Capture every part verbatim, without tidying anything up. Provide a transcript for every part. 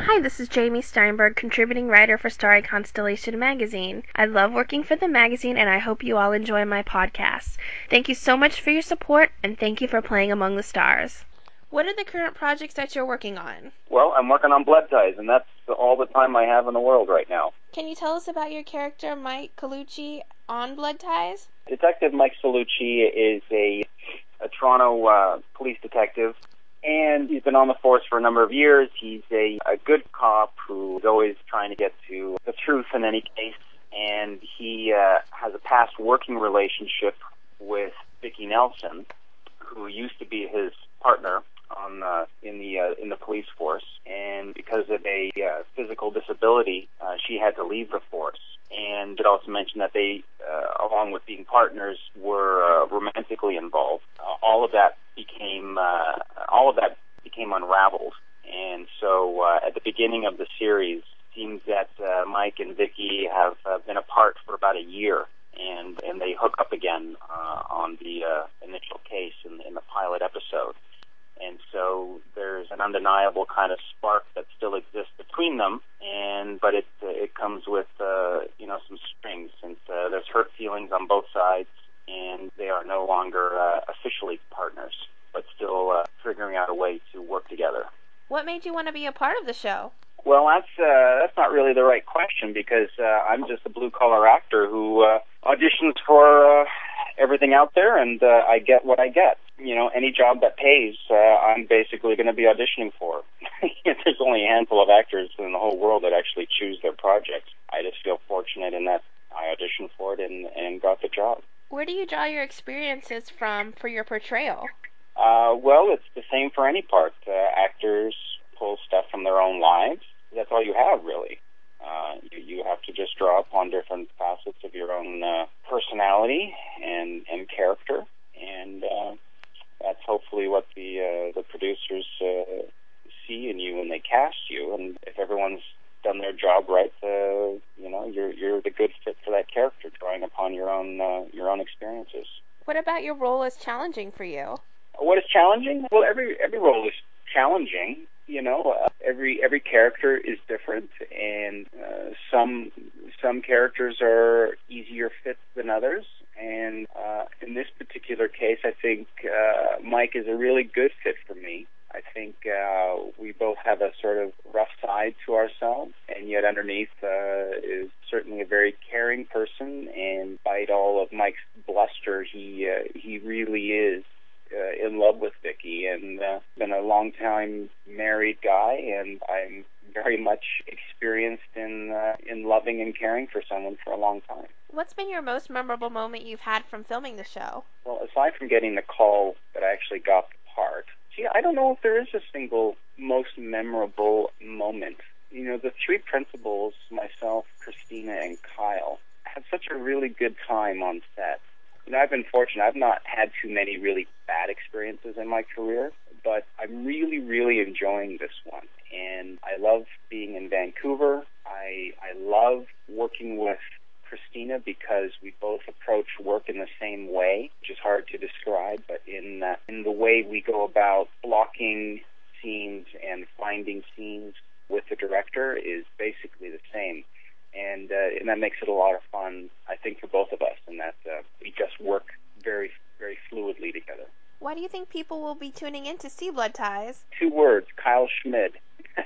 Hi, this is Jamie Steinberg, contributing writer for Starry Constellation magazine. I love working for the magazine, and I hope you all enjoy my podcast. Thank you so much for your support, and thank you for playing Among the Stars. What are the current projects that you're working on? Well, I'm working on Blood Ties, and that's all the time I have in the world right now. Can you tell us about your character, Mike Colucci, on Blood Ties? Detective Mike Colucci is a, a Toronto uh, police detective, and he's been on the force for a number of years. He's a, a good cop who's always trying to get to the truth in any case, and he uh, has a past working relationship with Vicki Nelson, who used to be his partner on uh, in the uh, in the police force, and because of a uh, physical disability, uh, she had to leave the force. And it also mentioned that they, uh, along with being partners, were uh, romantically involved. Uh, all of that became uh, all of that became unraveled. And so, uh, at the beginning of the series, it seems that uh, Mike and Vicki have uh, been apart for about a year, and and they hook up again uh, on the uh, initial case in, in the pilot episode. And so there's an undeniable kind of spark that still exists between them, and but it uh, it comes with uh, you know some strings, since uh, there's hurt feelings on both sides, and they are no longer uh, officially partners, but still uh, figuring out a way to work together. What made you want to be a part of the show? Well, that's uh, that's not really the right question, because uh, I'm just a blue-collar actor who uh, auditions for uh, everything out there, and uh, I get what I get. You know, any job that pays, uh, I'm basically going to be auditioning for. There's only a handful of actors in the whole world that actually choose their projects. I just feel fortunate in that I auditioned for it and, and got the job. Where do you draw your experiences from for your portrayal? Uh, well, it's the same for any part. Uh, actors pull stuff from their own lives. That's all you have, really. Uh, you, you have to just draw upon different facets of your own uh, personality and, and character, and uh, that's hopefully what the uh, the producers uh, see in you when they cast you. And if everyone's done their job right, uh, you know, you're you're the good fit for that character, drawing upon your own uh, your own experiences. What about your role is challenging for you? What is challenging? Well, every every role is challenging. You know, uh, every every character is different, and uh, some some characters are easier fits than others. And uh, in this particular case, I think uh, Mike is a really good fit for me. I think uh, we both have a sort of rough side to ourselves, and yet underneath uh, is certainly a very caring person. And despite all of Mike's bluster, he uh, he really is Uh, in love with Vicki, and uh, been a long time married guy, and I'm very much experienced in uh, in loving and caring for someone for a long time. What's been your most memorable moment you've had from filming the show? Well, aside from getting the call that I actually got the part, see, I don't know if there is a single most memorable moment. You know, the three principals, myself, Christina, and Kyle, had such a really good time on set. You know, I've been fortunate. I've not had too many really bad experiences in my career, but I'm really, really enjoying this one. And I love being in Vancouver. I I love working with Christina because we both approach work in the same way, which is hard to describe, but in uh, in the way we go about blocking scenes and finding scenes with the director is basically the same. And, uh, and that makes it a lot of fun, I think, for both of us, in that uh, we just work very, very fluidly together. Why do you think people will be tuning in to see Blood Ties? Two words, Kyle Schmid.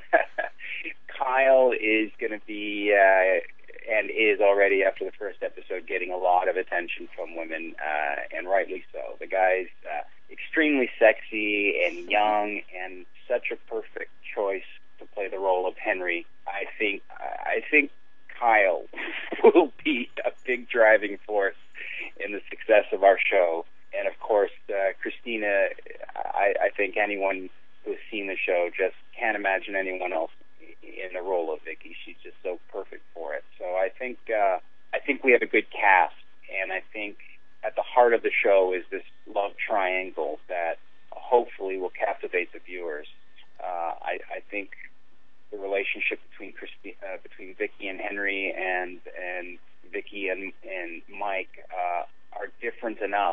Kyle is going to be, uh, and is already after the first episode, getting a lot of attention from women, uh, and rightly so. The guy's uh, extremely sexy and young, and such a perfect choice to play the role of Henry. I think, I think, Kyle will be a big driving force in the success of our show. And, of course, uh, Christina, I, I think anyone who's seen the show just can't imagine anyone else in the role of Vicki. She's just so perfect for it. So I think uh, I think we have a good cast, and I think at the heart of the show is this love triangle that hopefully will captivate the viewers. Uh, I, I think the relationship between Christi- uh, between Vicki and Henry, and and Vicki and and Mike uh, are different enough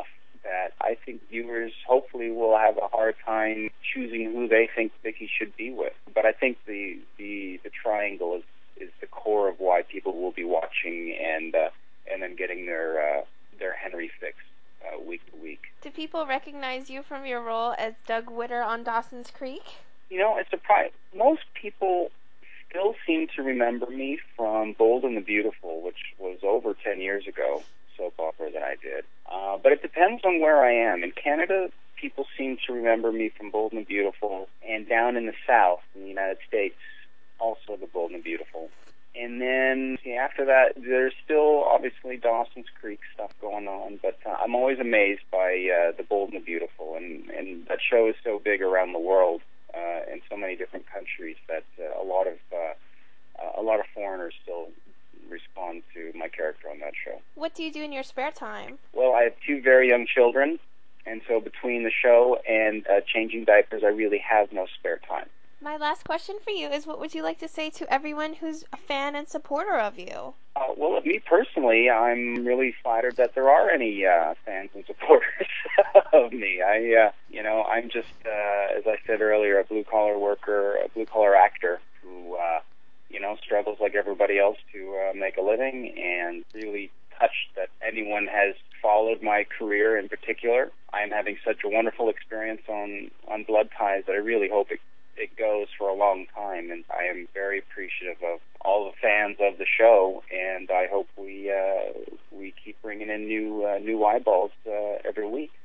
that I think viewers hopefully will have a hard time choosing who they think Vicky should be with. But I think the the, the triangle is, is the core of why people will be watching and uh, and then getting their uh, their Henry fix uh, week to week. Do people recognize you from your role as Doug Witter on Dawson's Creek? You know, it's surprising. Most people still seem to remember me from Bold and the Beautiful, which was over ten years ago, soap opera that I did. Uh, but it depends on where I am. In Canada, people seem to remember me from Bold and the Beautiful, and down in the South, in the United States, also the Bold and the Beautiful. And then see, after that, there's still obviously Dawson's Creek stuff going on, but uh, I'm always amazed by uh, the Bold and the Beautiful, and, and that show is so big around the world uh, in so many different countries that uh, a lot of uh, uh, a lot of foreigners still respond to my character on that show. What do you do in your spare time? Well, I have two very young children, and so between the show and uh, changing diapers, I really have no spare time. My last question for you is, what would you like to say to everyone who's a fan and supporter of you? Uh, well, me personally, I'm really flattered that there are any uh, fans and supporters of me. I, uh, you know, I'm just, uh, as I said earlier, a blue-collar worker, a blue-collar actor who, uh, you know, struggles like everybody else to uh, make a living, and really touched that anyone has followed my career in particular. I'm having such a wonderful experience on, on Blood Ties that I really hope it it goes for a long time, and I am very appreciative of all the fans of the show, and I hope we uh, we keep bringing in new uh, new eyeballs uh, every week.